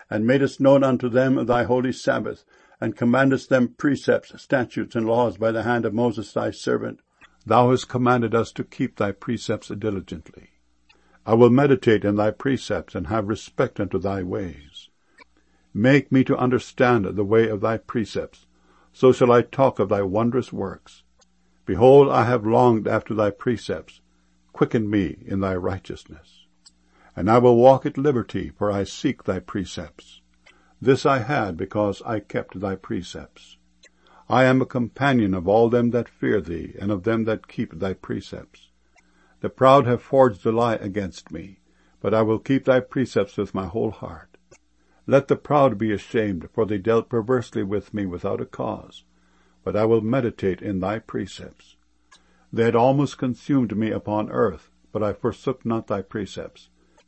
and madest known unto them thy holy Sabbath, and commandest them precepts, statutes, and laws by the hand of Moses thy servant. Thou hast commanded us to keep thy precepts diligently. I will meditate in thy precepts, and have respect unto thy ways. Make me to understand the way of thy precepts, so shall I talk of thy wondrous works. Behold, I have longed after thy precepts. Quicken me in thy righteousness. And I will walk at liberty, for I seek thy precepts. This I had because I kept thy precepts. I am a companion of all them that fear thee, and of them that keep thy precepts. The proud have forged a lie against me, but I will keep thy precepts with my whole heart. Let the proud be ashamed, for they dealt perversely with me without a cause, but I will meditate in thy precepts. They had almost consumed me upon earth, but I forsook not thy precepts.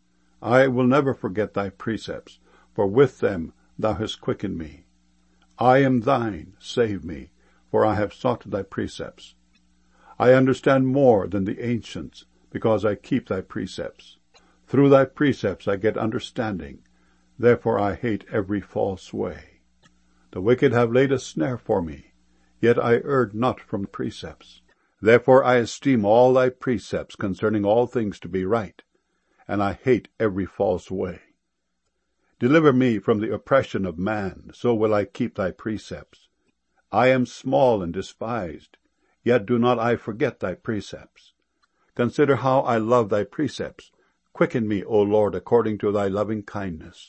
I will never forget thy precepts, for with them thou hast quickened me. I am thine, save me, for I have sought thy precepts. I understand more than the ancients, because I keep thy precepts. Through thy precepts I get understanding, therefore I hate every false way. The wicked have laid a snare for me, yet I erred not from precepts. Therefore I esteem all thy precepts concerning all things to be right, and I hate every false way. Deliver me from the oppression of man, so will I keep thy precepts. I am small and despised, yet do not I forget thy precepts. Consider how I love thy precepts. Quicken me, O Lord, according to thy loving kindness.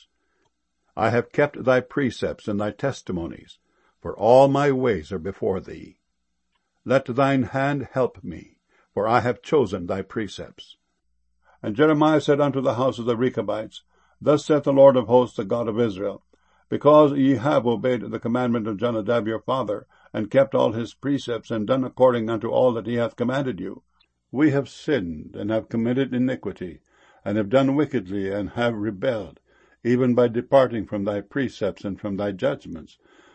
I have kept thy precepts and thy testimonies, for all my ways are before thee. Let thine hand help me, for I have chosen thy precepts. And Jeremiah said unto the house of the Rechabites, Thus saith the Lord of hosts, the God of Israel, Because ye have obeyed the commandment of Jonadab your father, and kept all his precepts, and done according unto all that he hath commanded you, we have sinned, and have committed iniquity, and have done wickedly, and have rebelled, even by departing from thy precepts and from thy judgments,